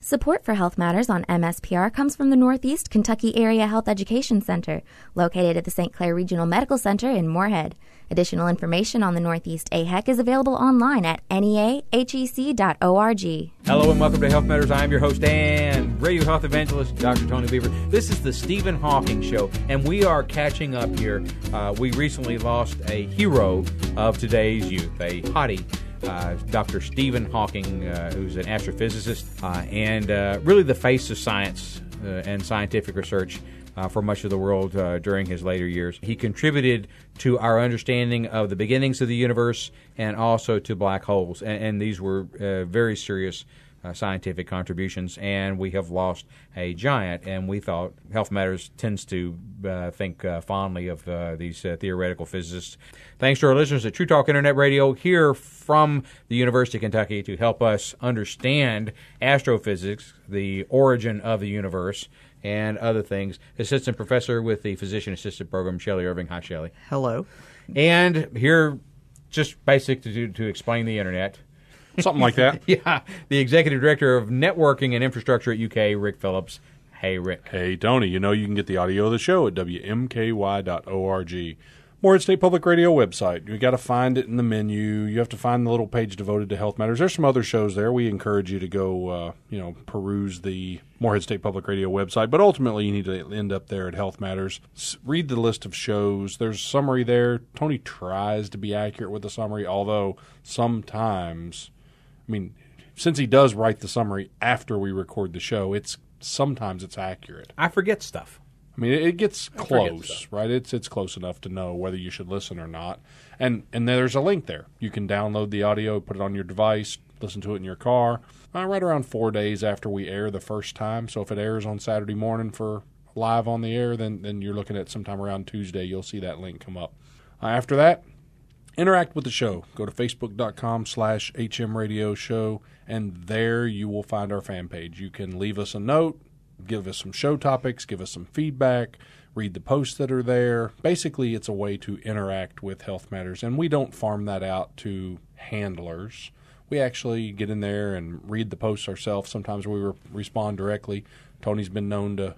Support for Health Matters on MSPR comes from the Northeast Kentucky Area Health Education Center, located at the St. Clair Regional Medical Center in Moorhead. Additional information on the Northeast AHEC is available online at neahec.org. Hello and welcome to Health Matters. I am your host and radio health evangelist, Dr. Tony Beaver. This is the Stephen Hawking Show, and we are catching up here. We recently lost a hero of today's youth, a hottie. Dr. Stephen Hawking, who's an astrophysicist and really the face of science and scientific research for much of the world during his later years. He contributed to our understanding of the beginnings of the universe and also to black holes, and these were very serious scientific contributions, and we have lost a giant, and we thought Health Matters tends to think fondly of these theoretical physicists. Thanks to our listeners at True Talk Internet Radio here from the University of Kentucky to help us understand astrophysics, the origin of the universe, and other things. Assistant Professor with the Physician Assistant Program, Shelley Irving. Hi, Shelley. Hello. And here, just basic to explain the Internet. Something like that. Yeah. The Executive Director of Networking and Infrastructure at UK, Rick Phillips. Hey, Rick. Hey, Tony. You know you can get the audio of the show at WMKY.org. Moorhead State Public Radio website. You got to find it in the menu. You have to find the little page devoted to Health Matters. There's some other shows there. We encourage you to go, peruse the Moorhead State Public Radio website. But ultimately, you need to end up there at Health Matters. Read the list of shows. There's a summary there. Tony tries to be accurate with the summary, although sometimes, since he does write the summary after we record the show, sometimes it's accurate. I forget stuff. It gets close, right? It's close enough to know whether you should listen or not. And there's a link there. You can download the audio, put it on your device, listen to it in your car, right around 4 days after we air the first time. So if it airs on Saturday morning for live on the air, then you're looking at sometime around Tuesday. You'll see that link come up. After that, interact with the show. Go to facebook.com/HM Radio Show, and there you will find our fan page. You can leave us a note, give us some show topics, give us some feedback, read the posts that are there. Basically, it's a way to interact with Health Matters, and we don't farm that out to handlers. We actually get in there and read the posts ourselves. Sometimes we respond directly. Tony's been known to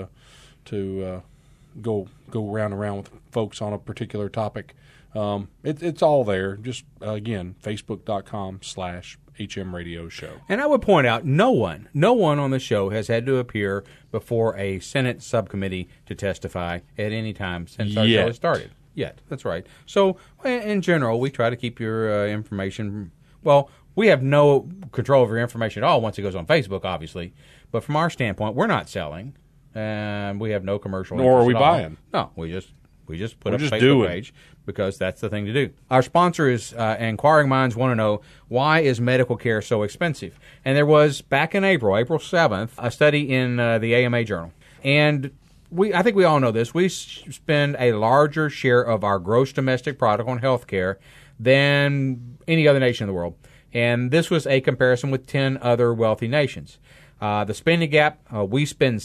go around with folks on a particular topic. It's all there. Just, again, facebook.com/HM Radio Show. And I would point out, no one on the show has had to appear before a Senate subcommittee to testify at any time since our show started. Yet. That's right. So, in general, we try to keep your information. Well, we have no control over your information at all once it goes on Facebook, obviously. But from our standpoint, we're not selling, and we have no commercial. Nor are we buying. No, we just put up a Facebook page because that's the thing to do. Our sponsor is Inquiring Minds want to know, why is medical care so expensive? And there was, back in April 7th, a study in the AMA Journal. And I think we all know this. We spend a larger share of our gross domestic product on health care than any other nation in the world. And this was a comparison with 10 other wealthy nations. The spending gap, we spend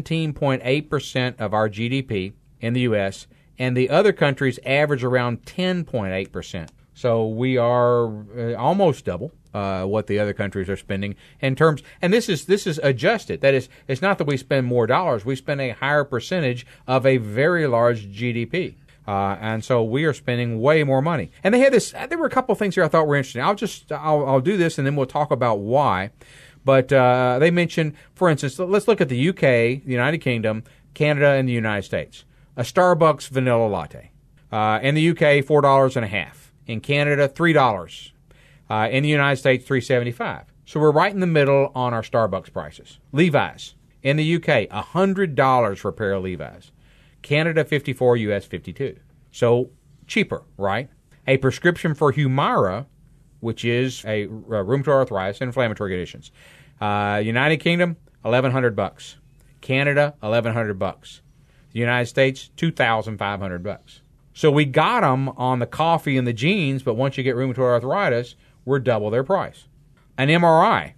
17.8% of our GDP in the U.S., and the other countries average around 10.8%. So we are almost double what the other countries are spending in terms. And this is adjusted. That is, it's not that we spend more dollars. We spend a higher percentage of a very large GDP. And so we are spending way more money. And they had this. There were a couple of things here I thought were interesting. I'll do this, and then we'll talk about why. But they mentioned, for instance, let's look at the UK, the United Kingdom, Canada, and the United States. A Starbucks vanilla latte. In the UK, $4.50. In Canada, $3. In the United States, $3.75. So we're right in the middle on our Starbucks prices. Levi's. In the UK, $100 for a pair of Levi's. Canada, $54, US, $52. So cheaper, right? A prescription for Humira, which is a rheumatoid arthritis and inflammatory conditions. United Kingdom, $1,100. Canada, $1,100. The United States, $2,500. So we got them on the coffee and the jeans, but once you get rheumatoid arthritis, we're double their price. An MRI,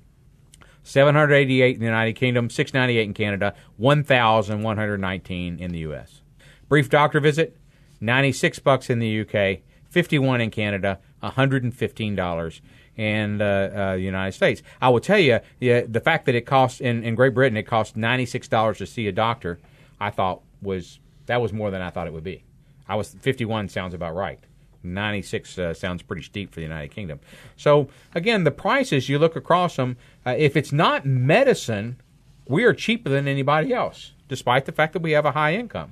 $788 in the United Kingdom, $698 in Canada, $1,119 in the U.S. Brief doctor visit, $96 in the UK, $51 in Canada, $115 in the United States. I will tell you, the fact that it costs in Great Britain, it costs $96 to see a doctor, I thought was more than I thought it would be. 51 sounds about right. 96 sounds pretty steep for the United Kingdom. So, again, the prices, you look across them, if it's not medicine, we are cheaper than anybody else, despite the fact that we have a high income.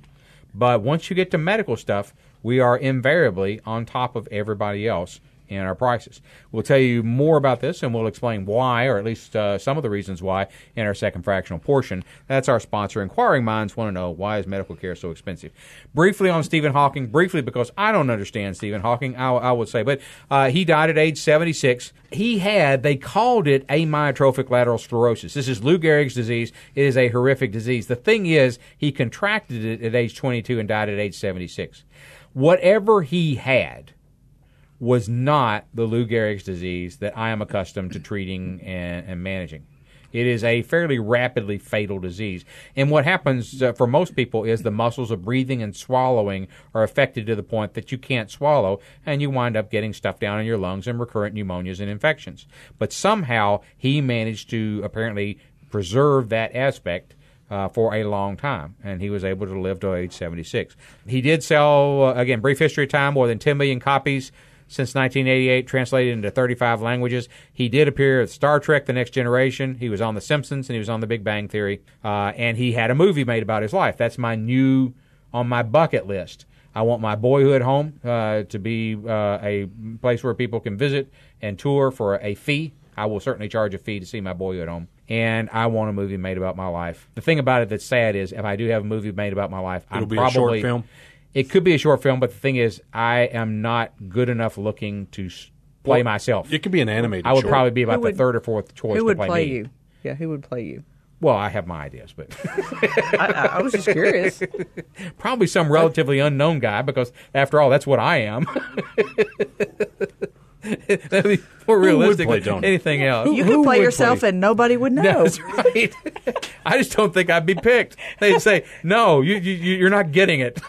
But once you get to medical stuff, we are invariably on top of everybody else in our prices. We'll tell you more about this, and we'll explain why, or at least some of the reasons why, in our second fractional portion. That's our sponsor. Inquiring minds want to know, why is medical care so expensive? Briefly on Stephen Hawking, because I don't understand Stephen Hawking, I would say, but he died at age 76. They called it amyotrophic lateral sclerosis. This is Lou Gehrig's disease. It is a horrific disease. The thing is, he contracted it at age 22 and died at age 76. Whatever he had was not the Lou Gehrig's disease that I am accustomed to treating and managing. It is a fairly rapidly fatal disease. And what happens for most people is the muscles of breathing and swallowing are affected to the point that you can't swallow, and you wind up getting stuff down in your lungs and recurrent pneumonias and infections. But somehow he managed to apparently preserve that aspect for a long time, and he was able to live to age 76. He did sell, again, brief history of time, more than 10 million copies since 1988, translated into 35 languages. He did appear at Star Trek: The Next Generation. He was on The Simpsons, and he was on The Big Bang Theory. And he had a movie made about his life. That's on my bucket list. I want my boyhood home to be a place where people can visit and tour for a fee. I will certainly charge a fee to see my boyhood home. And I want a movie made about my life. The thing about it that's sad is, if I do have a movie made about my life, It'll be a short film? It could be a short film, but the thing is, I am not good enough looking to play myself. It could be an animated I would short. probably be about the third or fourth choice Who would to play me. you? Yeah, who would play you? Well, I have my ideas, but I was just curious. probably some relatively unknown guy, because after all, that's what I am. That'd be more realistic than anything else. You could play yourself and nobody would know. That's right. I just don't think I'd be picked. They'd say, "No, you're not getting it."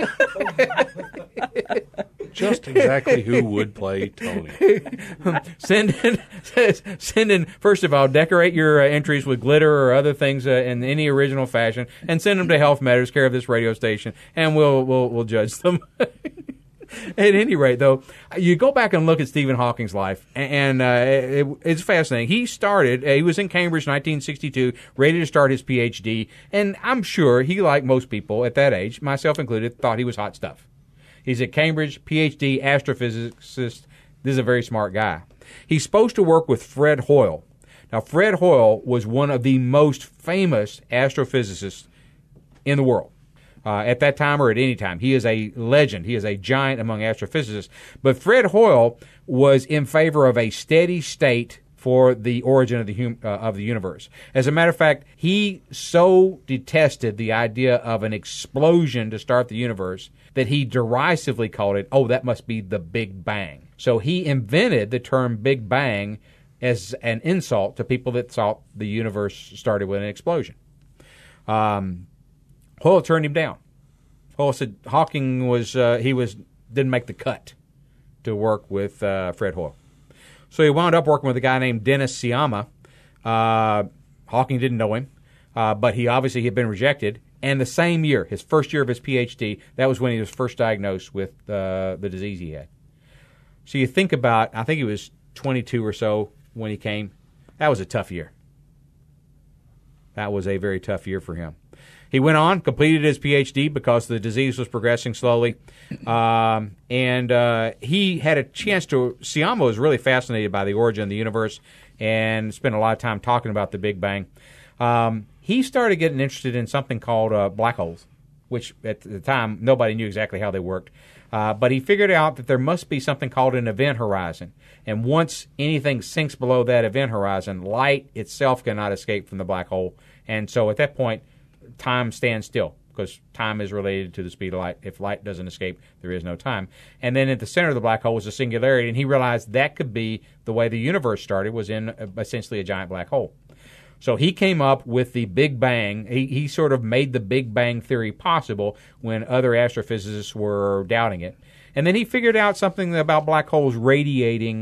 Just exactly who would play Tony? Send in. First of all, decorate your entries with glitter or other things in any original fashion, and send them to Health Matters, care of this radio station, and we'll judge them. At any rate, though, you go back and look at Stephen Hawking's life, and it's fascinating. He was in Cambridge in 1962, ready to start his Ph.D., and I'm sure he, like most people at that age, myself included, thought he was hot stuff. He's at Cambridge, Ph.D., astrophysicist. This is a very smart guy. He's supposed to work with Fred Hoyle. Now, Fred Hoyle was one of the most famous astrophysicists in the world. At that time or at any time. He is a legend. He is a giant among astrophysicists. But Fred Hoyle was in favor of a steady state for the origin of the universe. As a matter of fact, he so detested the idea of an explosion to start the universe that he derisively called it, that must be the Big Bang. So he invented the term Big Bang as an insult to people that thought the universe started with an explosion. Hoyle turned him down. Hoyle said Hawking didn't make the cut to work with Fred Hoyle. So he wound up working with a guy named Dennis Sciama. Hawking didn't know him, but he obviously had been rejected. And the same year, his first year of his Ph.D., that was when he was first diagnosed with the disease he had. So you think about, I think he was 22 or so when he came. That was a tough year. That was a very tough year for him. He went on, completed his Ph.D. because the disease was progressing slowly, and he had a chance to. Sciama was really fascinated by the origin of the universe and spent a lot of time talking about the Big Bang. He started getting interested in something called black holes, which at the time nobody knew exactly how they worked. But he figured out that there must be something called an event horizon. And once anything sinks below that event horizon, light itself cannot escape from the black hole. And so at that point, time stands still, because time is related to the speed of light. If light doesn't escape, there is no time. And then at the center of the black hole was a singularity, and he realized that could be the way the universe started, was in essentially a giant black hole. So he came up with the Big Bang. He sort of made the Big Bang theory possible when other astrophysicists were doubting it. And then he figured out something about black holes radiating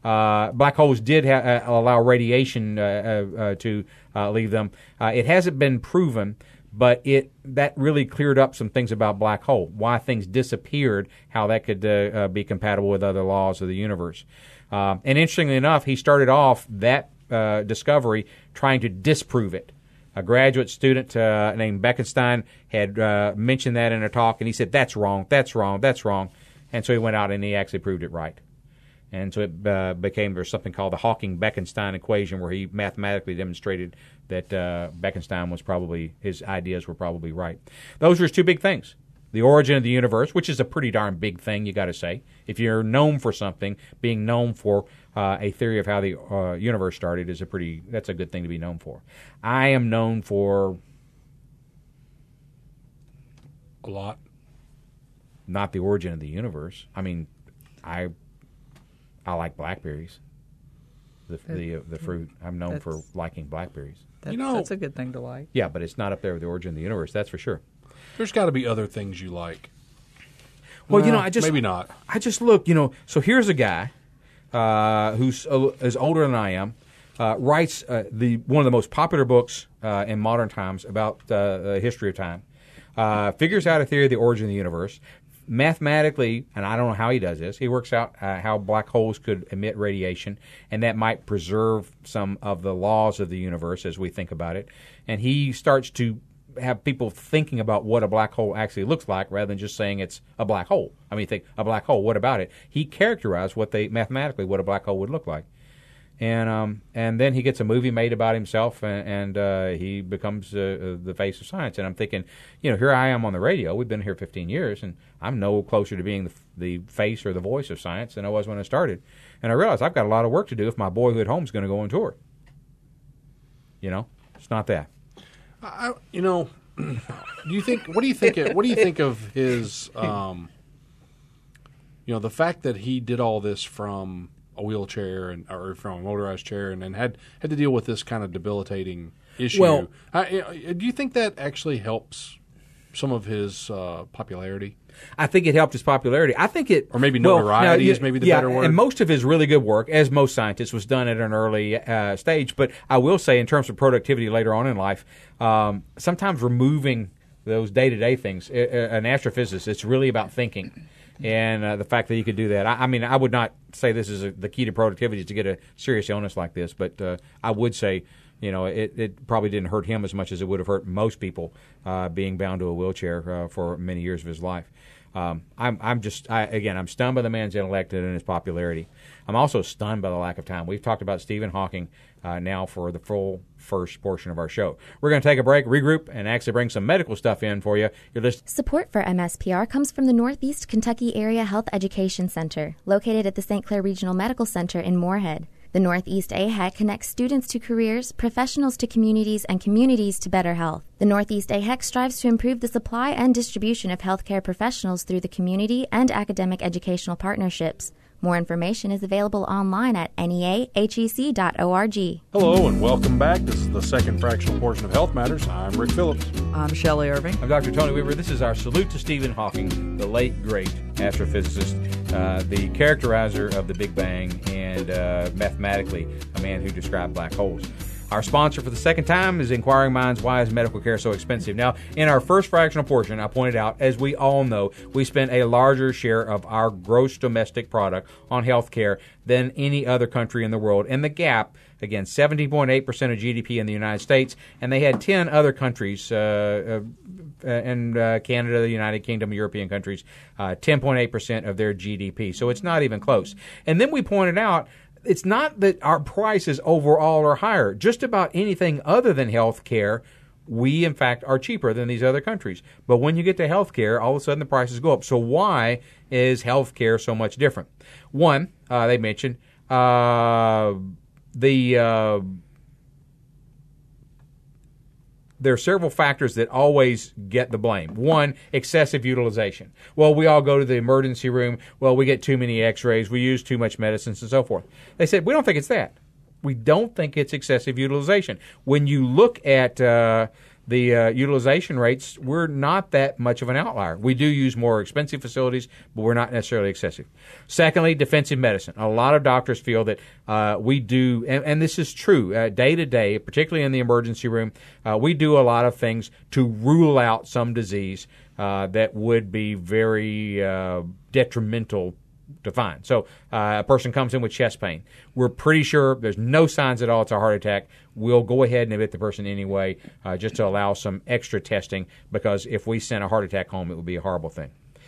Black holes did allow radiation to leave them. It hasn't been proven, but that really cleared up some things about black hole, why things disappeared, how that could be compatible with other laws of the universe. And interestingly enough, he started off that discovery trying to disprove it. A graduate student named Bekenstein had mentioned that in a talk, and he said, that's wrong, that's wrong, that's wrong. And so he went out and he actually proved it right. And so it there's something called the Hawking-Bekenstein equation, where he mathematically demonstrated that Bekenstein his ideas were probably right. Those are his two big things. The origin of the universe, which is a pretty darn big thing, you got to say. If you're known for something, being known for a theory of how the universe started that's a good thing to be known for. I am known for a lot. Not the origin of the universe. I mean, I like blackberries, the fruit. I'm known for liking blackberries. That's a good thing to like. Yeah, but it's not up there with the origin of the universe, that's for sure. There's got to be other things you like. Well, maybe not. I just look, so here's a guy who's is older than I am, writes one of the most popular books in modern times about the history of time, figures out a theory of the origin of the universe. Mathematically, and I don't know how he does this, he works out how black holes could emit radiation, and that might preserve some of the laws of the universe as we think about it. And he starts to have people thinking about what a black hole actually looks like rather than just saying it's a black hole. I mean, think, a black hole, what about it? He characterized mathematically what a black hole would look like. And then he gets a movie made about himself, and he becomes the face of science. And I'm thinking, here I am on the radio. We've been here 15 years, and I'm no closer to being the face or the voice of science than I was when I started. And I realized I've got a lot of work to do if my boyhood home's going to go on tour. It's not that. Do you think? What do you think of his? The fact that he did all this from a wheelchair or from a motorized chair, and had to deal with this kind of debilitating issue. Well, do you think that actually helps some of his popularity? I think it helped his popularity. I think it, or maybe notoriety is maybe the better word. And most of his really good work, as most scientists, was done at an early stage. But I will say, in terms of productivity later on in life, sometimes removing those day-to-day things, an astrophysicist, it's really about thinking. And the fact that he could do that, I would not say this is the key to productivity is to get a serious illness like this, but I would say, it probably didn't hurt him as much as it would have hurt most people being bound to a wheelchair for many years of his life. I'm stunned by the man's intellect and his popularity. I'm also stunned by the lack of time. We've talked about Stephen Hawking now for the full first portion of our show. We're going to take a break, regroup, and actually bring some medical stuff in for you. Support for MSPR comes from the Northeast Kentucky Area Health Education Center, located at the St. Clair Regional Medical Center in Moorhead. The Northeast AHEC connects students to careers, professionals to communities, and communities to better health. The Northeast AHEC strives to improve the supply and distribution of healthcare professionals through the community and academic educational partnerships. More information is available online at neahec.org. Hello and welcome back. This is the second fractional portion of Health Matters. I'm Rick Phillips. I'm Shelley Irving. I'm Dr. Tony Weaver. This is our salute to Stephen Hawking, the late, great astrophysicist, the characterizer of the Big Bang, and mathematically a man who described black holes. Our sponsor for the second time is Inquiring Minds. Why is medical care so expensive? Now, in our first fractional portion, I pointed out, as we all know, we spend a larger share of our gross domestic product on health care than any other country in the world. And the gap, again, 17.8% of GDP in the United States, and they had 10 other countries, Canada, the United Kingdom, European countries, 10.8% of their GDP. So it's not even close. And then we pointed out, it's not that our prices overall are higher. Just about anything other than health care, we, in fact, are cheaper than these other countries. But when you get to health care, all of a sudden the prices go up. So why is health care so much different? One, they mentioned there are several factors that always get the blame. One, excessive utilization. Well, we all go to the emergency room. Well, we get too many x-rays. We use too much medicines and so forth. They said, we don't think it's that. We don't think it's excessive utilization. When you look at the utilization rates, we're not that much of an outlier. We do use more expensive facilities, but we're not necessarily excessive. Secondly, defensive medicine. A lot of doctors feel that we do, and this is true, day to day, particularly in the emergency room, we do a lot of things to rule out some disease that would be very detrimental to find. So a person comes in with chest pain. We're pretty sure there's no signs at all it's a heart attack. We'll go ahead and admit the person anyway, just to allow some extra testing, because if we sent a heart attack home, it would be a horrible thing.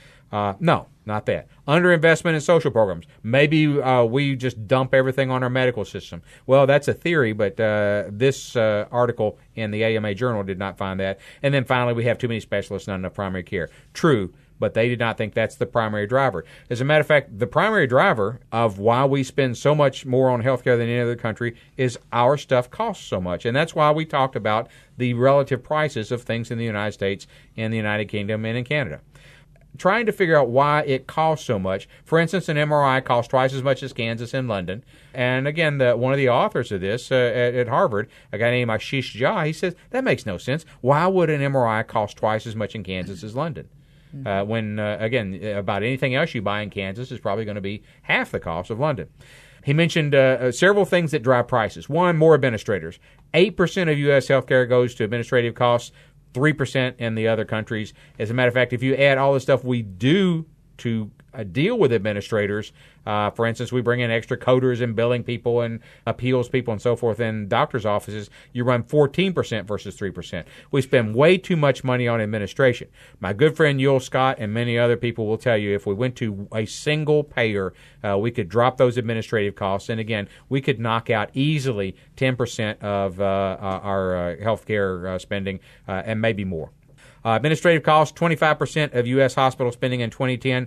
No, not that. Underinvestment in social programs. Maybe we just dump everything on our medical system. Well, that's a theory, but this article in the AMA Journal did not find that. And then finally, we have too many specialists, not enough primary care. True, but they did not think that's the primary driver. As a matter of fact, the primary driver of why we spend so much more on healthcare than any other country is our stuff costs so much. And that's why we talked about the relative prices of things in the United States, in the United Kingdom, and in Canada. Trying to figure out why it costs so much. For instance, an MRI costs twice as much as Kansas and London. And again, one of the authors of this at Harvard, a guy named Ashish Jha, he says, that makes no sense. Why would an MRI cost twice as much in Kansas as London? When, again, about anything else you buy in Kansas is probably going to be half the cost of London. He mentioned several things that drive prices. One, more administrators. 8% of U.S. healthcare goes to administrative costs, 3% in the other countries. As a matter of fact, if you add all the stuff we do to deal with administrators, for instance, we bring in extra coders and billing people and appeals people and so forth in doctors' offices, you run 14% versus 3%. We spend way too much money on administration. My good friend Yule Scott and many other people will tell you if we went to a single payer, we could drop those administrative costs. And again, we could knock out easily 10% of our health care spending and maybe more. Administrative costs, 25% of U.S. hospital spending in 2010,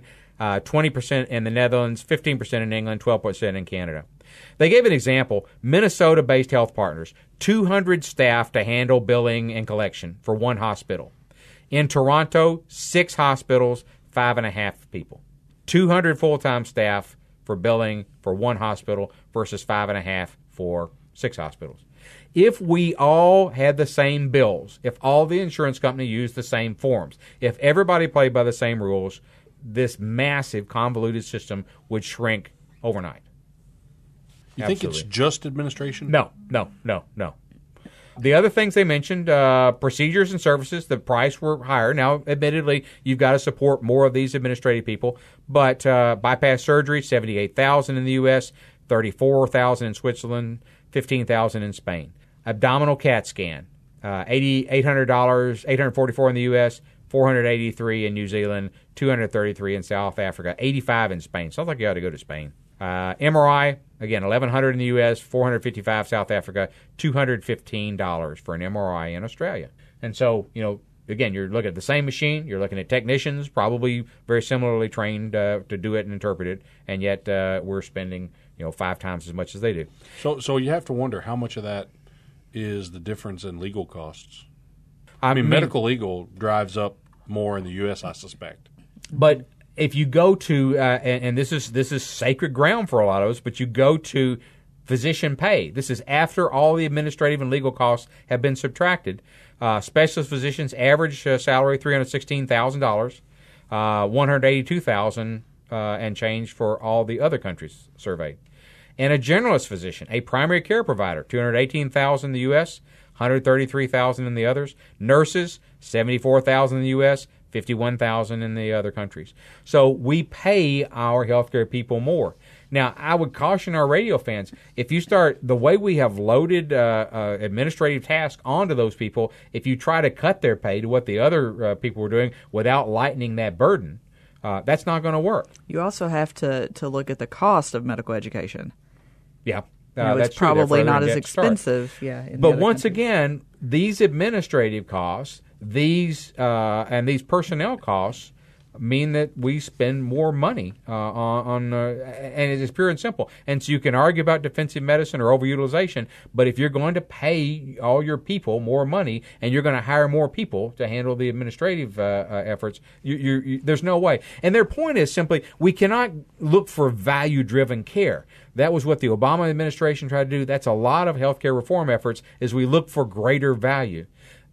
20% in the Netherlands, 15% in England, 12% in Canada. They gave an example. Minnesota-based Health Partners, 200 staff to handle billing and collection for one hospital. In Toronto, 6 hospitals, 5.5 people. 200 full-time staff for billing for one hospital versus 5.5 for 6 hospitals. If we all had the same bills, if all the insurance companies used the same forms, if everybody played by the same rules, this massive convoluted system would shrink overnight. You think it's just administration? No. The other things they mentioned, procedures and services, the price were higher. Now, admittedly, you've got to support more of these administrative people, but bypass surgery, $78,000 in the U.S., $34,000 in Switzerland, $15,000 in Spain. Abdominal CAT scan, $800, $844 in the U.S., $483 in New Zealand, $233 in South Africa, $85 in Spain. Sounds like you ought to go to Spain. MRI, again, $1,100 in the U.S., $455 South Africa, $215 for an MRI in Australia. And so, again, you're looking at the same machine. You're looking at technicians, probably very similarly trained to do it and interpret it, and yet we're spending 5 times as much as they do. So you have to wonder how much of that is the difference in legal costs. I mean, medical legal drives up more in the U.S., I suspect. But if you go to, and this is sacred ground for a lot of us, but you go to physician pay. This is after all the administrative and legal costs have been subtracted. Specialist physicians' average salary $316,000, $182,000 and change for all the other countries surveyed. And a generalist physician, a primary care provider, $218,000 in the U.S., $133,000 in the others. Nurses, $74,000 in the U.S., $51,000 in the other countries. So we pay our healthcare people more. Now, I would caution our radio fans, if you start, the way we have loaded administrative tasks onto those people, if you try to cut their pay to what the other people were doing without lightening that burden, that's not going to work. You also have to look at the cost of medical education. Yeah. It's probably not as expensive. But once again, these administrative costs, these personnel costs mean that we spend more money on and it is pure and simple. And so you can argue about defensive medicine or overutilization, but if you're going to pay all your people more money and you're going to hire more people to handle the administrative efforts, there's no way. And their point is simply, we cannot look for value-driven care. That was what the Obama administration tried to do. That's a lot of healthcare reform efforts, is we look for greater value.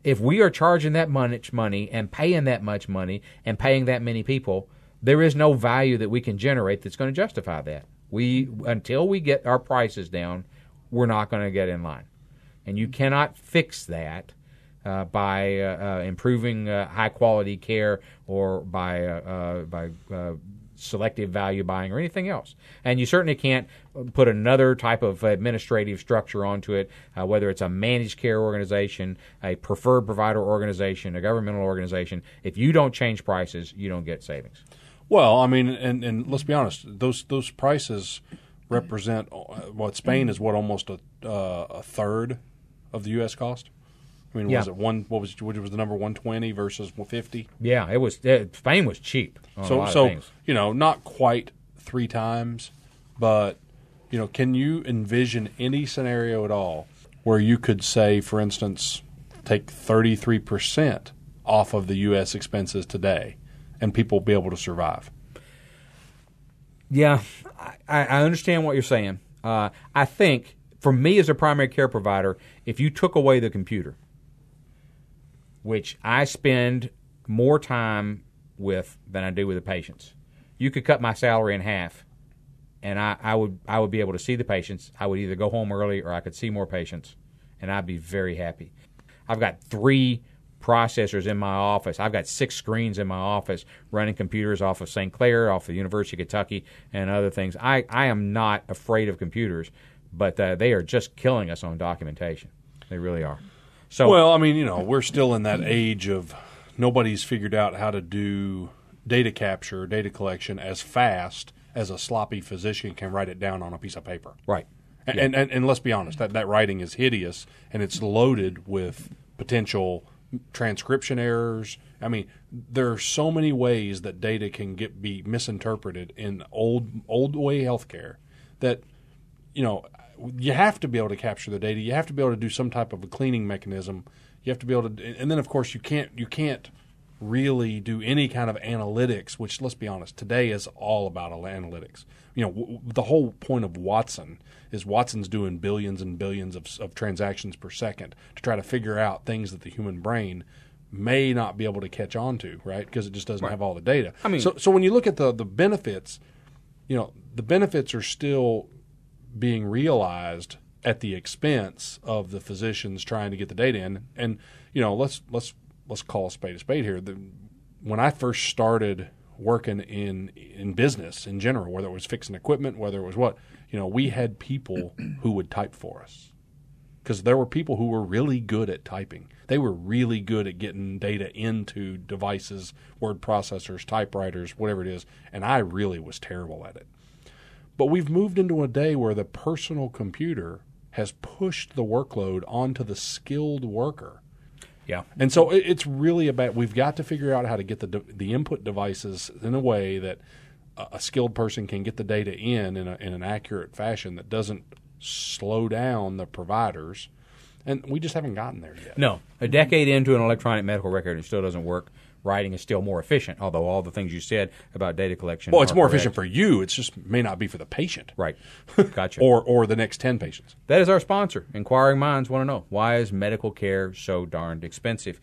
if we are charging that much money and paying that much money and paying that many people, there is no value that we can generate that's going to justify that. Until we get our prices down, we're not going to get in line. And you cannot fix that by improving high-quality care or by selective value buying or anything else. And you certainly can't put another type of administrative structure onto it, whether it's a managed care organization, a preferred provider organization, a governmental organization. If you don't change prices, you don't get savings. Well, I mean, and let's be honest, those prices represent what Spain is almost a third of the U.S. cost. I mean, was it what was the number 120 versus 150? Yeah, it was. Spain was cheap. So not quite 3 times, but can you envision any scenario at all where you could say, for instance, take 33% off of the U.S. expenses today, and people be able to survive? Yeah, I understand what you're saying. I think for me as a primary care provider, if you took away the computer, which I spend more time with than I do with the patients, you could cut my salary in half, and I would be able to see the patients. I would either go home early or I could see more patients, and I'd be very happy. I've got 3 processors in my office. I've got 6 screens in my office running computers off of St. Clair, off of the University of Kentucky, and other things. I am not afraid of computers, but they are just killing us on documentation. They really are. So, well, I mean, we're still in that age of nobody's figured out how to do data capture, data collection as fast as a sloppy physician can write it down on a piece of paper. Right. And let's be honest, that writing is hideous, and it's loaded with potential transcription errors. I mean, there are so many ways that data can be misinterpreted in old way healthcare that you have to be able to capture the data. You have to be able to do some type of a cleaning mechanism. You have to be able to, and then of course you can't really do any kind of analytics. Which, let's be honest, today is all about analytics. The whole point of Watson is Watson's doing billions and billions of transactions per second to try to figure out things that the human brain may not be able to catch on to, right? Because it just doesn't have all the data. I mean, so when you look at the benefits, the benefits are still being realized at the expense of the physicians trying to get the data in. And let's call a spade here. When I first started working in business in general, whether it was fixing equipment, whether it was what, we had people who would type for us, because there were people who were really good at typing. They were really good at getting data into devices, word processors, typewriters, whatever it is, and I really was terrible at it. But we've moved into a day where the personal computer has pushed the workload onto the skilled worker. Yeah. And so it's really about, we've got to figure out how to get the input devices in a way that a skilled person can get the data in an accurate fashion that doesn't slow down the providers. And we just haven't gotten there yet. No. A decade into an electronic medical record, it still doesn't work. Writing is still more efficient, although all the things you said about data collection Well, it's more efficient for you. It just may not be for the patient. Right. Gotcha. or the next 10 patients. That is our sponsor. Inquiring minds want to know, why is medical care so darned expensive?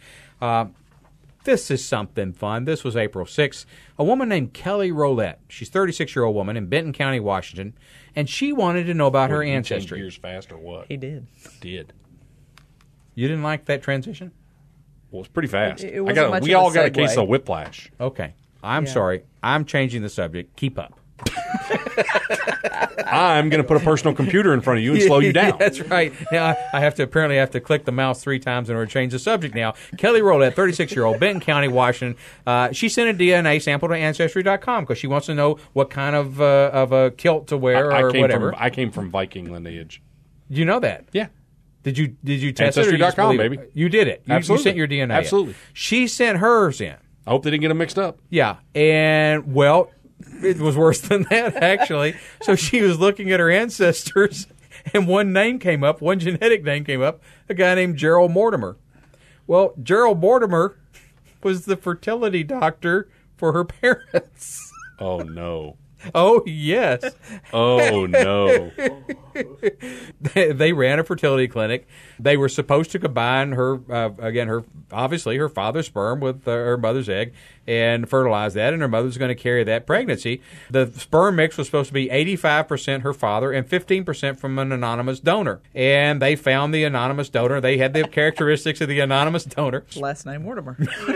This is something fun. This was April 6th. A woman named Kelly Rolette. She's a 36-year-old woman in Benton County, Washington, and she wanted to know about her ancestry. Years fast or what? He did. You didn't like that transition? Well, it's pretty fast. It wasn't much we of a all got a segue. case of whiplash. Okay. I'm sorry. I'm changing the subject. Keep up. I'm going to put a personal computer in front of you and slow you down. That's right. Now, I have to click the mouse 3 times in order to change the subject now. Kelly Rolette, 36-year-old, Benton County, Washington. She sent a DNA sample to Ancestry.com because she wants to know what kind of a kilt to wear or whatever. I came from Viking lineage. You know that? Yeah. Did you test it? Ancestry.com, baby. You did it. You sent your DNA Absolutely. in. She sent hers in. I hope they didn't get them mixed up. Yeah. And, well, it was worse than that, actually. So she was looking at her ancestors, and one genetic name came up, a guy named Gerald Mortimer. Well, Gerald Mortimer was the fertility doctor for her parents. Oh, no. Oh, yes. Oh, no. They ran a fertility clinic. They were supposed to combine her father's sperm with her mother's egg and fertilize that, and her mother's going to carry that pregnancy. The sperm mix was supposed to be 85% her father and 15% from an anonymous donor. And they found the anonymous donor. They had the characteristics of the anonymous donor. Last name Mortimer.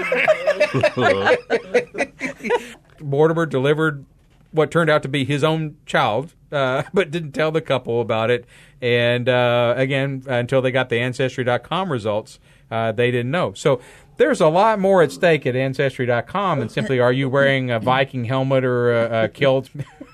Mortimer delivered what turned out to be his own child, but didn't tell the couple about it. And again, until they got the Ancestry.com results, they didn't know. So there's a lot more at stake at Ancestry.com than simply are you wearing a Viking helmet or a kilt.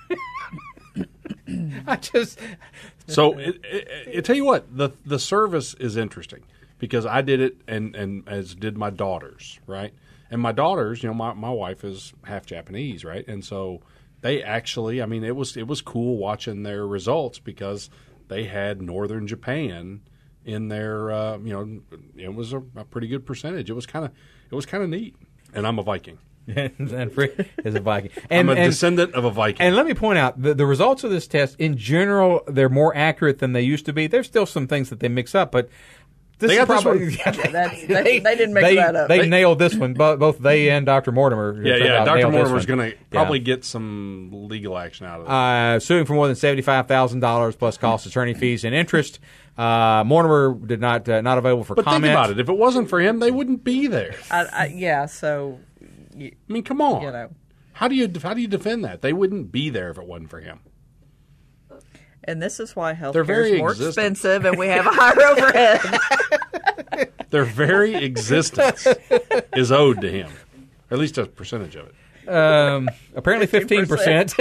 So I tell you what, the service is interesting because I did it and as did my daughters, right? And my daughters, my wife is half Japanese, right? And so they actually, it was cool watching their results because they had Northern Japan in their, it was a pretty good percentage. It was kind of neat. And I'm a Viking. And Frick is a Viking. I'm a descendant of a Viking. And let me point out, the results of this test, in general, they're more accurate than they used to be. There's still some things that they mix up, but they didn't make that up. They nailed this one, both they and Dr. Mortimer. Yeah, Dr. Mortimer's going to probably get some legal action out of it. Suing for more than $75,000 plus costs, attorney fees, and interest. Mortimer did not available for comment. But think about it. If it wasn't for him, they wouldn't be there. So... come on. How do you defend that? They wouldn't be there if it wasn't for him. And this is why healthcare is more expensive and we have a higher overhead. Their very existence is owed to him, at least a percentage of it. Apparently 15%.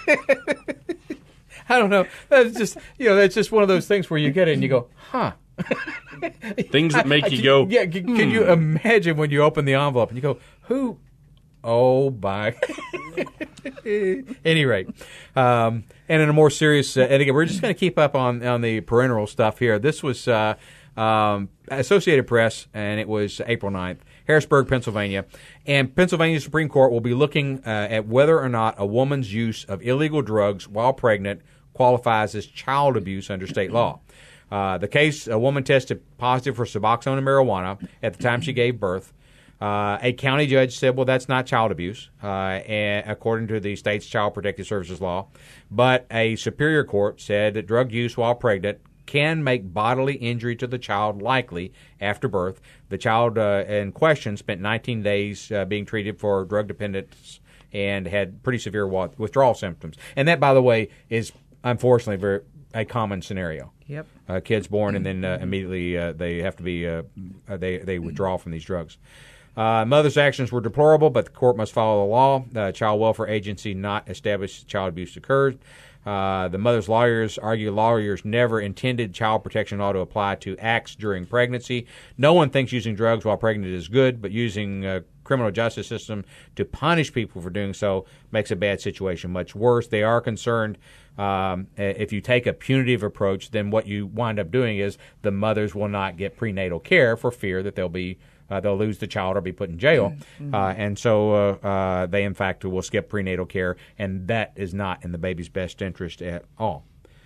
I don't know. That's just one of those things where you get it and you go, huh. Things that make you go, yeah. Can you imagine when you open the envelope and you go, who? Oh, bye. Any rate, and in a more serious, and again, we're just going to keep up on the parental stuff here. This was Associated Press, and it was April 9th, Harrisburg, Pennsylvania. And Pennsylvania Supreme Court will be looking at whether or not a woman's use of illegal drugs while pregnant qualifies as child abuse under state law. The case, a woman tested positive for Suboxone and marijuana at the time she gave birth. A county judge said, well, that's not child abuse, and according to the state's Child Protective Services law. But a superior court said that drug use while pregnant can make bodily injury to the child likely after birth. The child in question spent 19 days being treated for drug dependence and had pretty severe withdrawal symptoms. And that, by the way, is unfortunately a common scenario. Yep. Kids born and then immediately they have to be they withdraw from these drugs. Mother's actions were deplorable, but the court must follow the law. The Child Welfare Agency not established child abuse occurred. The mother's lawyers argue lawyers never intended child protection law to apply to acts during pregnancy. No one thinks using drugs while pregnant is good, but using criminal justice system to punish people for doing so makes a bad situation much worse. They are concerned if you take a punitive approach, then what you wind up doing is the mothers will not get prenatal care for fear that they'll lose the child or be put in jail. Mm-hmm. And so they, in fact, will skip prenatal care, and that is not in the baby's best interest at all.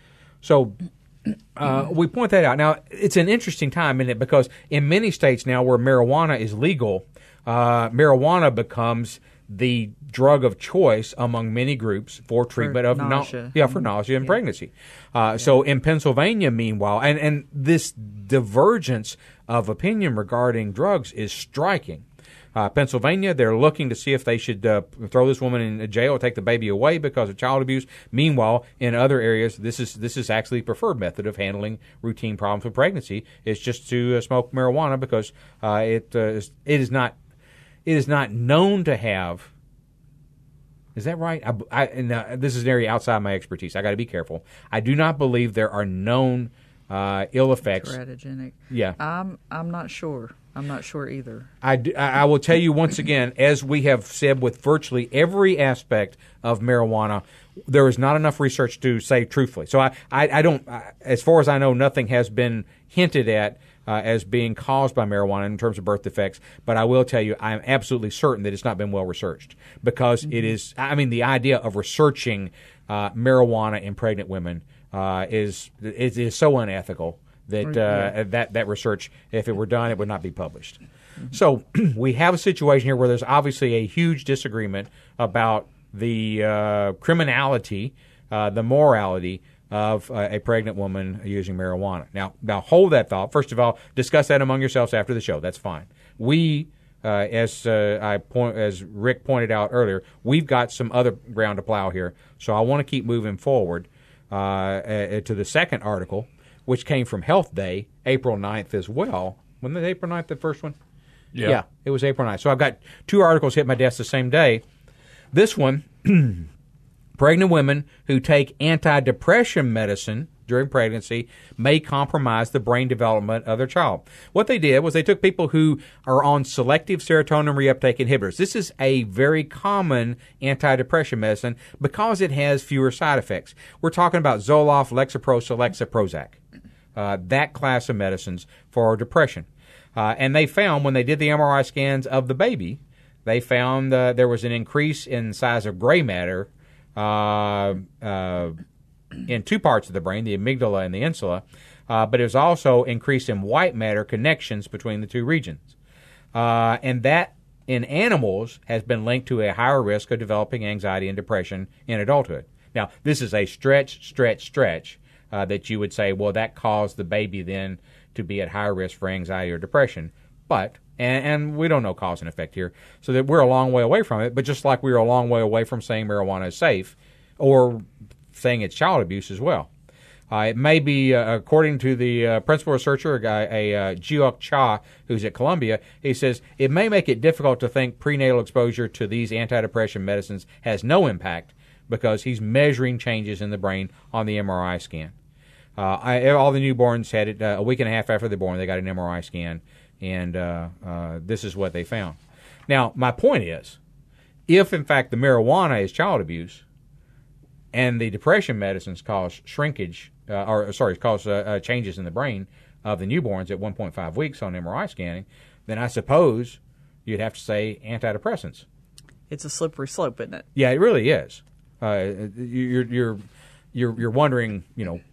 So we point that out. Now, it's an interesting time, isn't it? Because in many states now where marijuana is legal, marijuana becomes the drug of choice among many groups for treatment of nausea. For nausea and pregnancy. So in Pennsylvania, meanwhile, and this divergence of opinion regarding drugs is striking. Pennsylvania, they're looking to see if they should throw this woman in jail or take the baby away because of child abuse. Meanwhile, in other areas, this is actually the preferred method of handling routine problems with pregnancy. It's just to smoke marijuana because it is not known to have. Is that right? This is an area outside my expertise. I got to be careful. I do not believe there are known ill effects. Teratogenic. Yeah. I'm not sure. I'm not sure either. I will tell you once again, as we have said with virtually every aspect of marijuana, there is not enough research to say truthfully. So I don't, as far as I know, nothing has been hinted at as being caused by marijuana in terms of birth defects, but I will tell you I'm absolutely certain that it's not been well researched because it is. I mean, the idea of researching marijuana in pregnant women is so unethical that that research, if it were done, it would not be published. So we have a situation here where there's obviously a huge disagreement about the criminality, the morality of a pregnant woman using marijuana. Now hold that thought. First of all, discuss that among yourselves after the show. That's fine. We, as Rick pointed out earlier, we've got some other ground to plow here. So I want to keep moving forward to the second article, which came from Health Day, April 9th as well. Wasn't it April 9th, the first one? Yeah, it was April 9th. So I've got two articles hit my desk the same day. This one, pregnant women who take antidepressant medicine during pregnancy may compromise the brain development of their child. What they did was they took people who are on selective serotonin reuptake inhibitors. This is a very common antidepressant medicine because it has fewer side effects. We're talking about Zoloft, Lexapro, Celexa, Prozac, that class of medicines for depression. And they found when they did the MRI scans of the baby, they found there was an increase in size of gray matter in two parts of the brain, the amygdala and the insula, but it was also increased in white matter connections between the two regions. And that, in animals, has been linked to a higher risk of developing anxiety and depression in adulthood. Now, this is a stretch that you would say, well, that caused the baby then to be at higher risk for anxiety or depression. But, and we don't know cause and effect here, so that we're a long way away from it, but just like we're a long way away from saying marijuana is safe or saying it's child abuse as well. It may be, according to the principal researcher, Jiok Cha, who's at Columbia, he says, it may make it difficult to think prenatal exposure to these antidepressant medicines has no impact because he's measuring changes in the brain on the MRI scan. All the newborns had it a week and a half after they're born. They got an MRI scan, and this is what they found. Now, my point is, if in fact the marijuana is child abuse, and the depression medicines cause shrinkage, cause changes in the brain of the newborns at 1.5 weeks on MRI scanning, then I suppose you'd have to say antidepressants. It's a slippery slope, isn't it? Yeah, it really is. You're wondering,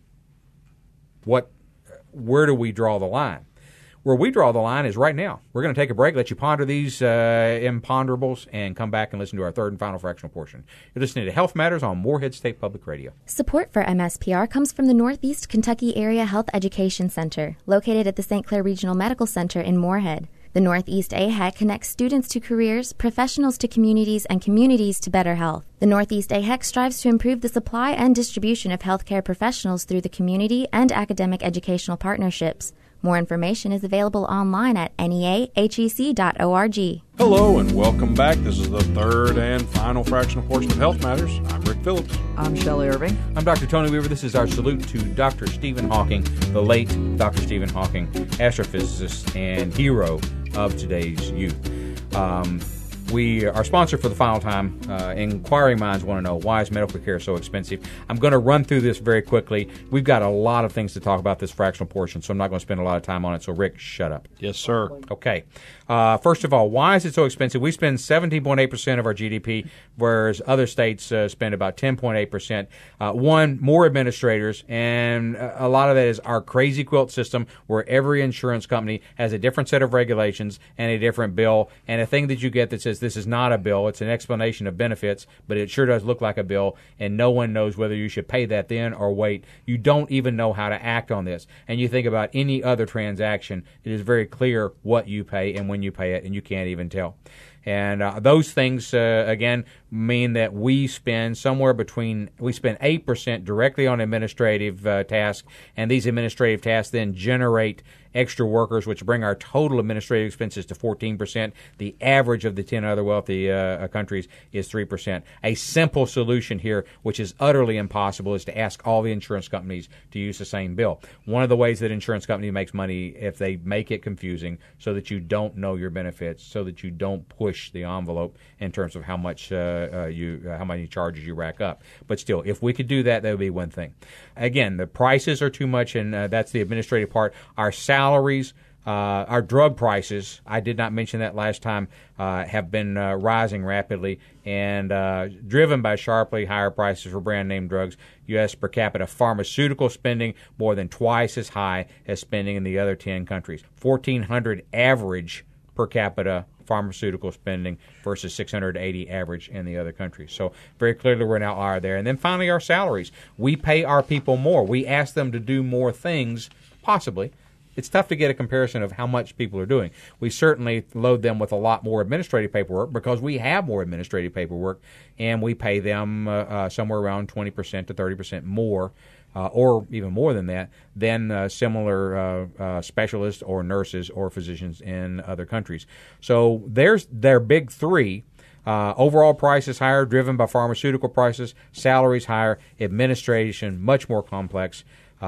where do we draw the line? Where we draw the line is right now. We're going to take a break, let you ponder these imponderables, and come back and listen to our third and final fractional portion. You're listening to Health Matters on Morehead State Public Radio. Support for MSPR comes from the Northeast Kentucky Area Health Education Center, located at the St. Clair Regional Medical Center in Morehead. The Northeast AHEC connects students to careers, professionals to communities, and communities to better health. The Northeast AHEC strives to improve the supply and distribution of healthcare professionals through the community and academic educational partnerships. More information is available online at neahec.org. Hello and welcome back. This is the third and final fractional portion of Health Matters. I'm Rick Phillips. I'm Shelley Irving. I'm Dr. Tony Weaver. This is our salute to Dr. Stephen Hawking, the late Dr. Stephen Hawking, astrophysicist and hero of today's youth. We are sponsored for the final time. Inquiring minds want to know, why is medical care so expensive? I'm going to run through this very quickly. We've got a lot of things to talk about this fractional portion, so I'm not going to spend a lot of time on it. So, Rick, shut up. Yes, sir. Okay. First of all, why is it so expensive? We spend 17.8% of our GDP, whereas other states spend about 10.8%. More administrators, and a lot of that is our crazy quilt system where every insurance company has a different set of regulations and a different bill, and a thing that you get that says this is not a bill, it's an explanation of benefits, but it sure does look like a bill, and no one knows whether you should pay that then or wait. You don't even know how to act on this. And you think about any other transaction, it is very clear what you pay and when you pay it, and you can't even tell. And those things, again, mean that we spend 8% directly on administrative tasks, and these administrative tasks then generate extra workers, which bring our total administrative expenses to 14%. The average of the 10 other wealthy countries is 3%. A simple solution here, which is utterly impossible, is to ask all the insurance companies to use the same bill. One of the ways that insurance company makes money, if they make it confusing so that you don't know your benefits, so that you don't push the envelope in terms of how much how many charges you rack up. But still, if we could do that, that would be one thing. Again, the prices are too much, and that's the administrative part. Our salary salaries, our drug prices, I did not mention that last time, have been rising rapidly and driven by sharply higher prices for brand-name drugs. U.S. per capita pharmaceutical spending more than twice as high as spending in the other 10 countries. $1,400 average per capita pharmaceutical spending versus $680 average in the other countries. So very clearly we're an outlier there. And then finally our salaries. We pay our people more. We ask them to do more things, possibly. It's tough to get a comparison of how much people are doing. We certainly load them with a lot more administrative paperwork because we have more administrative paperwork, and we pay them somewhere around 20% to 30% more, or even more than that, than similar specialists or nurses or physicians in other countries. So there's their big three. Overall prices higher, driven by pharmaceutical prices, salaries higher, administration much more complex.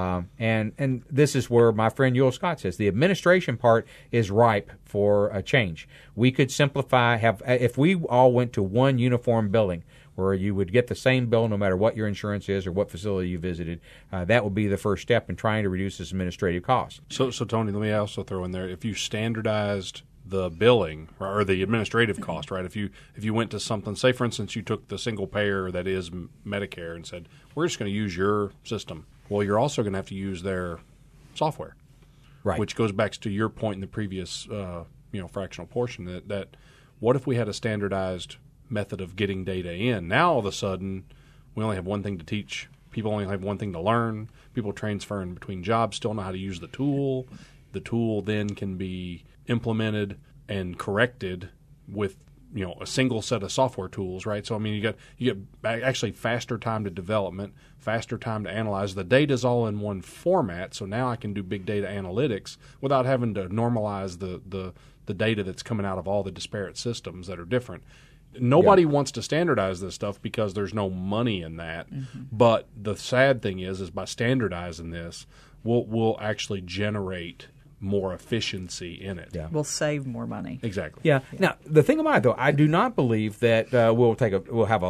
And this is where my friend Ewell Scott says the administration part is ripe for a change. We could simplify, if we all went to one uniform billing where you would get the same bill no matter what your insurance is or what facility you visited, that would be the first step in trying to reduce this administrative cost. So Tony, let me also throw in there, if you standardized the billing or the administrative cost, right? If you went to something, say for instance you took the single payer that is Medicare and said, we're just going to use your system. Well, you're also going to have to use their software, right? Which goes back to your point in the previous, fractional portion that what if we had a standardized method of getting data in? Now all of a sudden, we only have one thing to teach. People only have one thing to learn. People transferring between jobs still know how to use the tool. The tool then can be implemented and corrected with a single set of software tools, right? So I mean, you get actually faster time to development, faster time to analyze. The data's all in one format, so now I can do big data analytics without having to normalize the data that's coming out of all the disparate systems that are different. Nobody wants to standardize this stuff because there's no money in that. Mm-hmm. But the sad thing is by standardizing this, we'll actually generate more efficiency in it. Yeah. We'll save more money. Exactly. Yeah. Now, the thing about it, though, I do not believe that we'll have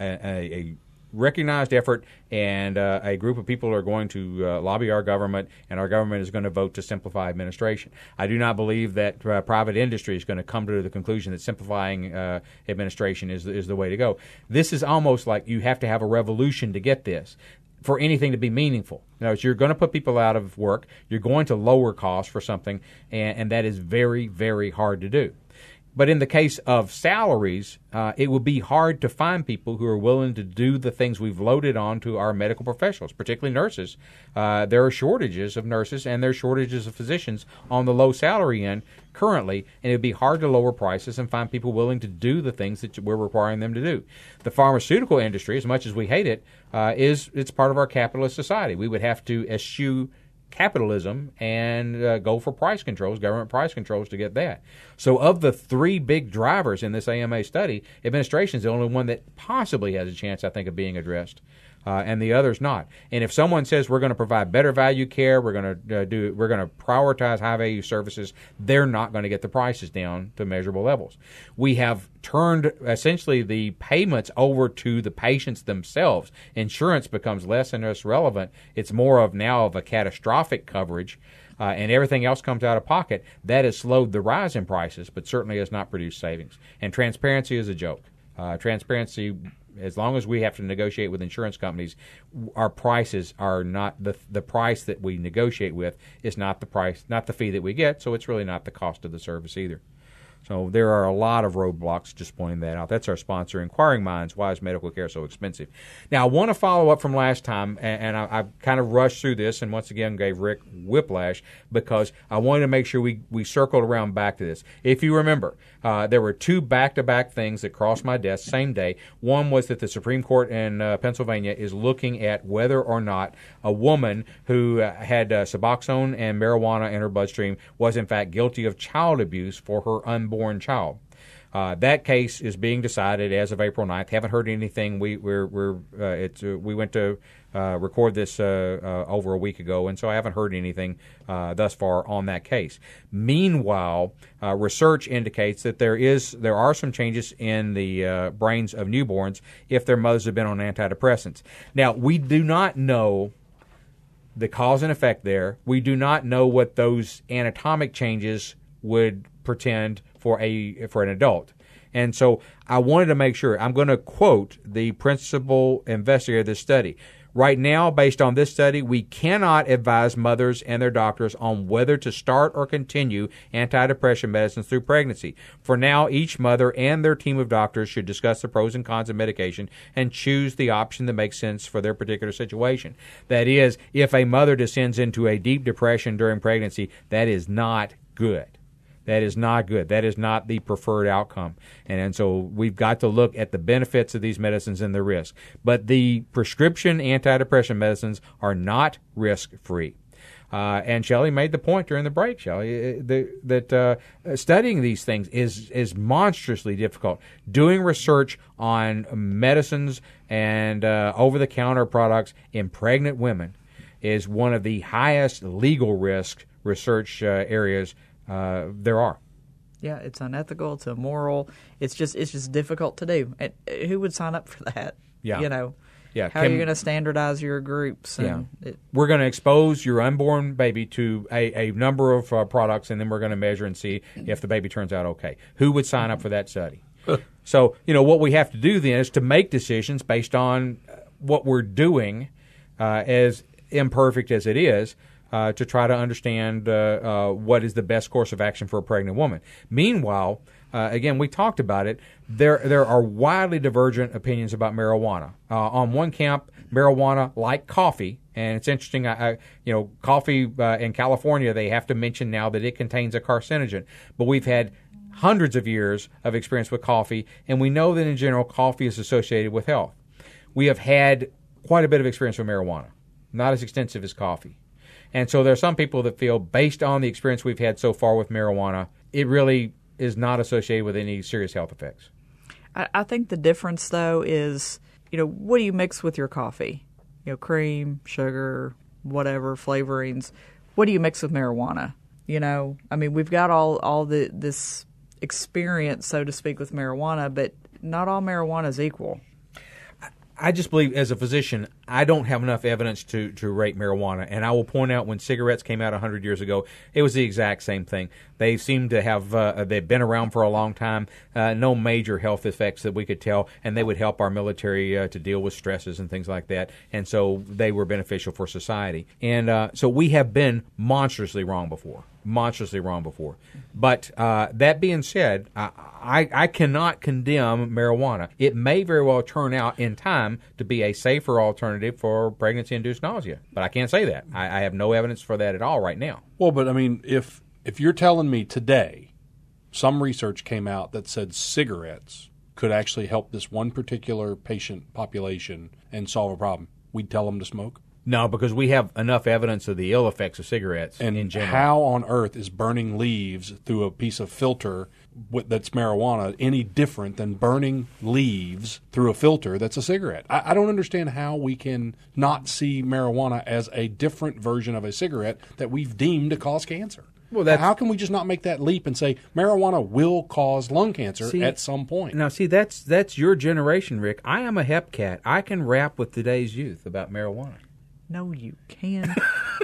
a recognized effort and a group of people are going to lobby our government, and our government is going to vote to simplify administration. I do not believe that private industry is going to come to the conclusion that simplifying administration is the way to go. This is almost like you have to have a revolution to get this. For anything to be meaningful. You're going to put people out of work. You're going to lower costs for something, and that is very, very hard to do. But in the case of salaries, it would be hard to find people who are willing to do the things we've loaded onto our medical professionals, particularly nurses. There are shortages of nurses and there are shortages of physicians on the low salary end currently, and it would be hard to lower prices and find people willing to do the things that we're requiring them to do. The pharmaceutical industry, as much as we hate it, it's part of our capitalist society. We would have to eschew capitalism and go for price controls, government price controls, to get that. So of the three big drivers in this AMA study, administration is the only one that possibly has a chance, I think, of being addressed. And the others not. And if someone says we're going to provide better value care, we're going to prioritize high value services, they're not going to get the prices down to measurable levels. We have turned essentially the payments over to the patients themselves. Insurance becomes less and less relevant. It's more of now of a catastrophic coverage. And everything else comes out of pocket. That has slowed the rise in prices, but certainly has not produced savings. And transparency is a joke. Transparency, as long as we have to negotiate with insurance companies, our prices are not the price that we negotiate with is not the price, not the fee that we get, so it's really not the cost of the service either. So there are a lot of roadblocks, just pointing that out. That's our sponsor, Inquiring Minds, Why is Medical Care So Expensive? Now, I want to follow up from last time, and I kind of rushed through this and once again gave Rick whiplash because I wanted to make sure we circled around back to this. If you remember, there were two back-to-back things that crossed my desk same day. One was that the Supreme Court in Pennsylvania is looking at whether or not a woman who had Suboxone and marijuana in her bloodstream was in fact guilty of child abuse for her unborn child. That case is being decided as of April 9th. Haven't heard anything. We went to record this over a week ago, and so I haven't heard anything thus far on that case. Meanwhile, research indicates that there are some changes in the brains of newborns if their mothers have been on antidepressants. Now, we do not know the cause and effect there. We do not know what those anatomic changes would portend for an adult. And so I wanted to make sure. I'm going to quote the principal investigator of this study. Right now, based on this study, we cannot advise mothers and their doctors on whether to start or continue antidepressant medicines through pregnancy. For now, each mother and their team of doctors should discuss the pros and cons of medication and choose the option that makes sense for their particular situation. That is, if a mother descends into a deep depression during pregnancy, that is not good. That is not good. That is not the preferred outcome. And so we've got to look at the benefits of these medicines and the risk. But the prescription antidepressant medicines are not risk-free. And Shelley made the point during the break, Shelley, that studying these things is monstrously difficult. Doing research on medicines and over-the-counter products in pregnant women is one of the highest legal risk research areas there are. Yeah, it's unethical. It's immoral. It's just difficult to do. And who would sign up for that? Yeah. You know. Yeah. How are you going to standardize your groups? And we're going to expose your unborn baby to a number of products, and then we're going to measure and see if the baby turns out okay. Who would sign up for that study? So, what we have to do then is to make decisions based on what we're doing, as imperfect as it is, to try to understand what is the best course of action for a pregnant woman. Meanwhile, again, we talked about it. There are widely divergent opinions about marijuana. On one camp, marijuana, like coffee, and it's interesting. Coffee in California, they have to mention now that it contains a carcinogen. But we've had hundreds of years of experience with coffee, and we know that in general, coffee is associated with health. We have had quite a bit of experience with marijuana, not as extensive as coffee. And so there are some people that feel, based on the experience we've had so far with marijuana, it really is not associated with any serious health effects. I think the difference, though, is, what do you mix with your coffee? Cream, sugar, whatever, flavorings. What do you mix with marijuana? We've got all this experience, so to speak, with marijuana, but not all marijuana is equal. I just believe, as a physician, I don't have enough evidence to rate marijuana. And I will point out, when cigarettes came out 100 years ago, it was the exact same thing. They seem to have they've been around for a long time, no major health effects that we could tell, and they would help our military to deal with stresses and things like that. And so they were beneficial for society. And so we have been monstrously wrong before. But that being said, I cannot condemn marijuana. It may very well turn out in time to be a safer alternative for pregnancy-induced nausea, but I can't say that. I have no evidence for that at all right now. Well, but if you're telling me today some research came out that said cigarettes could actually help this one particular patient population and solve a problem, we'd tell them to smoke? No, because we have enough evidence of the ill effects of cigarettes in general. How on earth is burning leaves through a piece of filter that's marijuana any different than burning leaves through a filter that's a cigarette? I don't understand how we can not see marijuana as a different version of a cigarette that we've deemed to cause cancer. Well, how can we just not make that leap and say marijuana will cause lung cancer at some point? Now, that's your generation, Rick. I am a hep cat. I can rap with today's youth about marijuana. No, you can.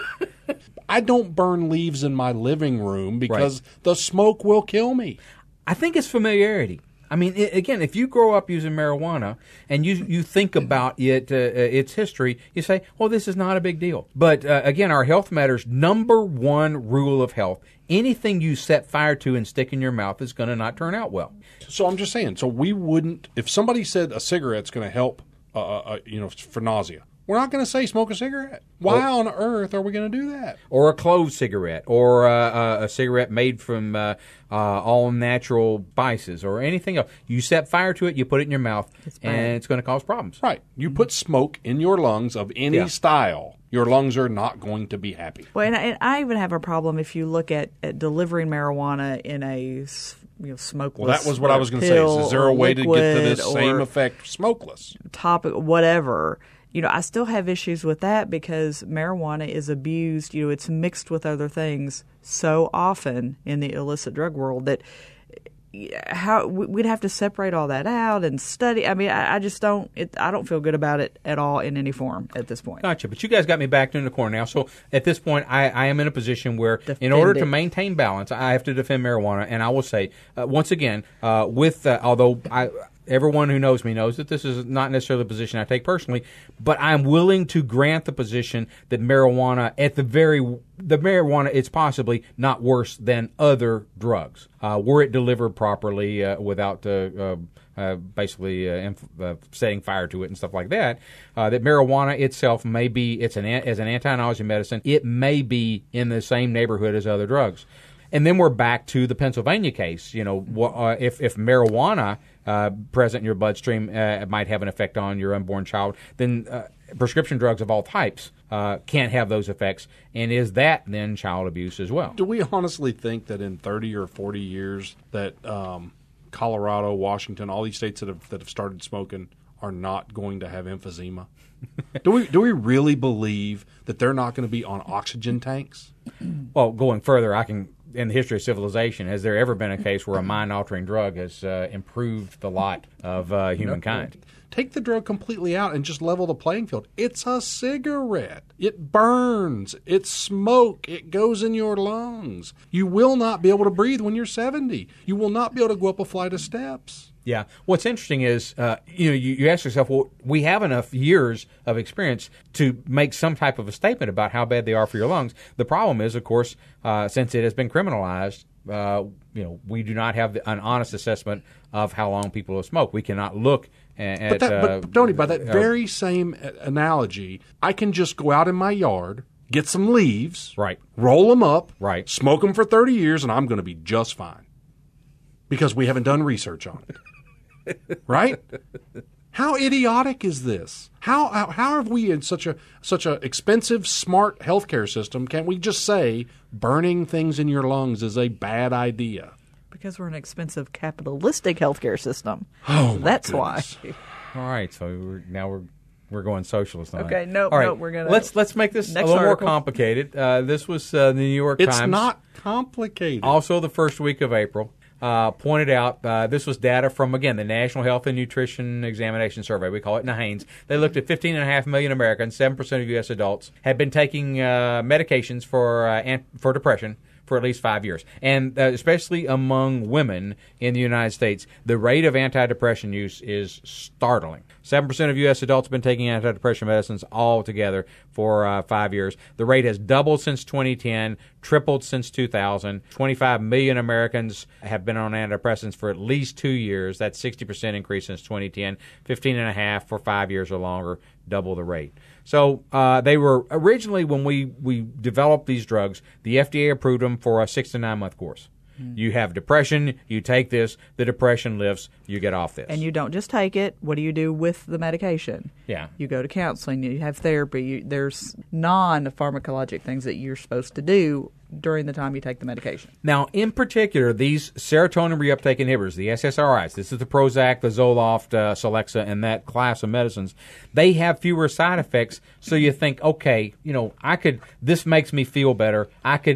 I don't burn leaves in my living room because the smoke will kill me. I think it's familiarity. Again, if you grow up using marijuana and you think about its history, you say, well, this is not a big deal. But again, our Health Matters number one rule of health, anything you set fire to and stick in your mouth is going to not turn out well. So I'm just saying, we wouldn't, if somebody said a cigarette's going to help, for nausea, we're not going to say smoke a cigarette. Why on earth are we going to do that? Or a clove cigarette, or a cigarette made from all natural spices, or anything else. You set fire to it, you put it in your mouth, and it's going to cause problems. Right. You put smoke in your lungs of any style, your lungs are not going to be happy. Well, and I even have a problem if you look at delivering marijuana in a smokeless. Well, that was what I was going to say. Is there a way to get to this same effect smokeless? Topic, whatever. I still have issues with that because marijuana is abused. It's mixed with other things so often in the illicit drug world that how we'd have to separate all that out and study. I mean, I just don't. I don't feel good about it at all in any form at this point. Gotcha. But you guys got me backed into the corner now. So at this point, I am in a position where, in order to maintain balance, I have to defend marijuana. And I will say once again, although everyone who knows me knows that this is not necessarily the position I take personally, but I'm willing to grant the position that marijuana, the marijuana is possibly not worse than other drugs, were it delivered properly without basically setting fire to it and stuff like that. That marijuana itself may be, as an anti-nausea medicine, it may be in the same neighborhood as other drugs. And then we're back to the Pennsylvania case. You know, if marijuana present in your bloodstream might have an effect on your unborn child, then prescription drugs of all types can't have those effects. And is that then child abuse as well? Do we honestly think that in 30 or 40 years that Colorado, Washington, all these states that have started smoking are not going to have emphysema? Do we really believe that they're not going to be on oxygen tanks? Well, going further, in the history of civilization, has there ever been a case where a mind-altering drug has improved the lot of humankind? Take the drug completely out and just level the playing field. It's a cigarette. It burns. It's smoke. It goes in your lungs. You will not be able to breathe when you're 70. You will not be able to go up a flight of steps. Yeah. What's interesting is, you ask yourself, well, we have enough years of experience to make some type of a statement about how bad they are for your lungs. The problem is, of course, since it has been criminalized, we do not have an honest assessment of how long people have smoked. We cannot look at... But Tony, by that very same analogy, I can just go out in my yard, get some leaves, right, roll them up, right, smoke them for 30 years, and I'm going to be just fine. Because we haven't done research on it. Right? How idiotic is this? How have we in such a expensive, smart healthcare system? Can't we just say burning things in your lungs is a bad idea? Because we're an expensive capitalistic healthcare system. Oh, that's goodness. why. All right, so we're going socialist on okay, that. no, all right, we're gonna let's make this a little more complicated. This was the New York Times. It's not complicated. Also, the first week of April. Pointed out this was data from, again, the National Health and Nutrition Examination Survey. We call it NAHANES. They looked at 15.5 million Americans, 7% of U.S. adults, had been taking medications for depression for at least 5 years. And especially among women in the United States, the rate of antidepressant use is startling. 7% of U.S. adults have been taking antidepressant medicines altogether for 5 years. The rate has doubled since 2010, tripled since 2000. 25 million Americans have been on antidepressants for at least 2 years. That's 60% increase since 2010. 15.5 for 5 years or longer, double the rate. So they were originally, when we developed these drugs, the FDA approved them for a 6 to 9 month course. You have depression, you take this, the depression lifts, you get off this. And you don't just take it. What do you do with the medication? Yeah. You go to counseling, you have therapy. There's non-pharmacologic things that you're supposed to do during the time you take the medication. Now, in particular, these serotonin reuptake inhibitors, the SSRIs, this is the Prozac, the Zoloft, Celexa, and that class of medicines, they have fewer side effects, so you think, okay, this makes me feel better.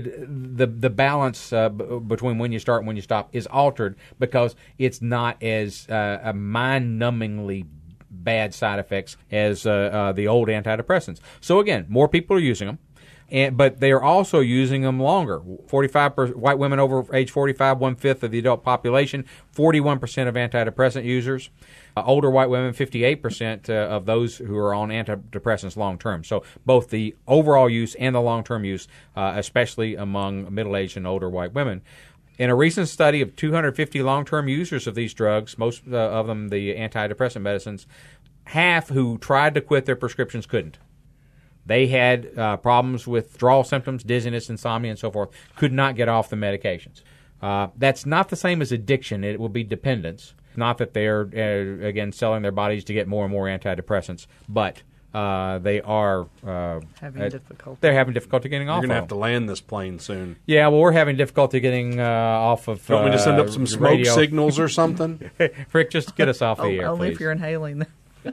The balance between when you start and when you stop is altered because it's not as mind-numbingly bad side effects as the old antidepressants. So again, more people are using them. But they are also using them longer. 45% white women over age 45, 1/5 of the adult population, 41% of antidepressant users. Older white women, 58% of those who are on antidepressants long term. So both the overall use and the long term use, especially among middle-aged and older white women. In a recent study of 250 long-term users of these drugs, most of them the antidepressant medicines, half who tried to quit their prescriptions couldn't. They had problems with withdrawal symptoms, dizziness, insomnia, and so forth, could not get off the medications. That's not the same as addiction. It will be dependence. Not that they're, again, selling their bodies to get more and more antidepressants, but they are having difficulty. They're having difficulty getting off. You're going to have to land this plane soon. Yeah, well, we're having difficulty getting off of. Don't we just send up some smoke radio signals or something? Rick, just get us off the air, only please. if you're inhaling.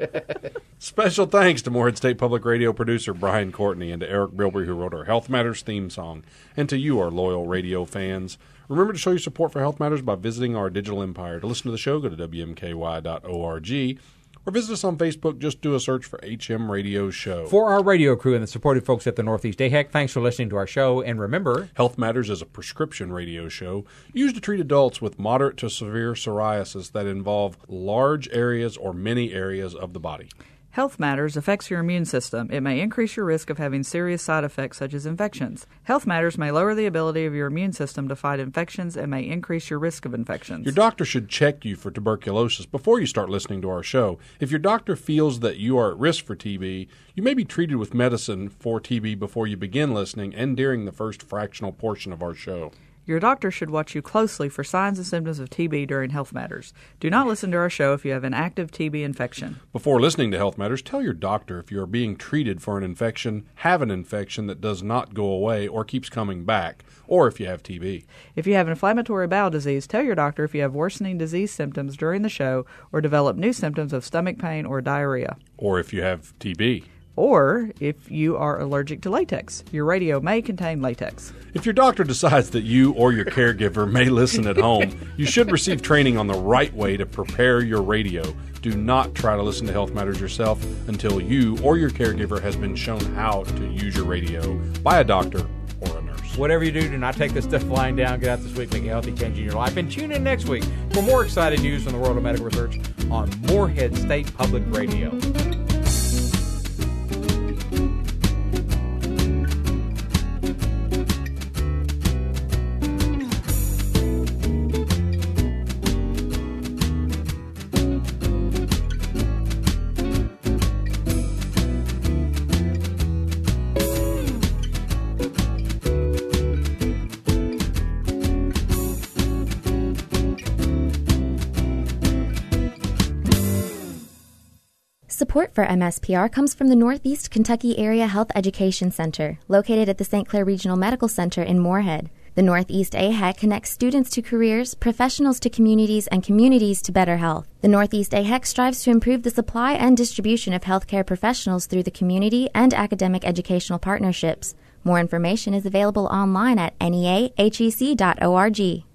Special thanks to Morehead State Public Radio producer Brian Courtney and to Eric Bilbrey, who wrote our Health Matters theme song, and to you, our loyal radio fans. Remember to show your support for Health Matters by visiting our digital empire. To listen to the show, go to WMKY.org. Or visit us on Facebook. Just do a search for HM Radio Show. For our radio crew and the supportive folks at the Northeast AHEC, thanks for listening to our show. And remember, Health Matters is a prescription radio show used to treat adults with moderate to severe psoriasis that involve large areas or many areas of the body. Health Matters affects your immune system. It may increase your risk of having serious side effects such as infections. Health Matters may lower the ability of your immune system to fight infections and may increase your risk of infections. Your doctor should check you for tuberculosis before you start listening to our show. If your doctor feels that you are at risk for TB, you may be treated with medicine for TB before you begin listening and during the first fractional portion of our show. Your doctor should watch you closely for signs and symptoms of TB during Health Matters. Do not listen to our show if you have an active TB infection. Before listening to Health Matters, tell your doctor if you are being treated for an infection, have an infection that does not go away or keeps coming back, or if you have TB. If you have inflammatory bowel disease, tell your doctor if you have worsening disease symptoms during the show or develop new symptoms of stomach pain or diarrhea. Or if you have TB. Or if you are allergic to latex. Your radio may contain latex. If your doctor decides that you or your caregiver may listen at home, you should receive training on the right way to prepare your radio. Do not try to listen to Health Matters yourself until you or your caregiver has been shown how to use your radio by a doctor or a nurse. Whatever you do not take this stuff lying down. Get out this week, make a healthy change in your life. And tune in next week for more exciting news from the world of medical research on Moorhead State Public Radio. Support for MSPR comes from the Northeast Kentucky Area Health Education Center, located at the St. Clair Regional Medical Center in Moorhead. The Northeast AHEC connects students to careers, professionals to communities, and communities to better health. The Northeast AHEC strives to improve the supply and distribution of healthcare professionals through the community and academic educational partnerships. More information is available online at neahec.org.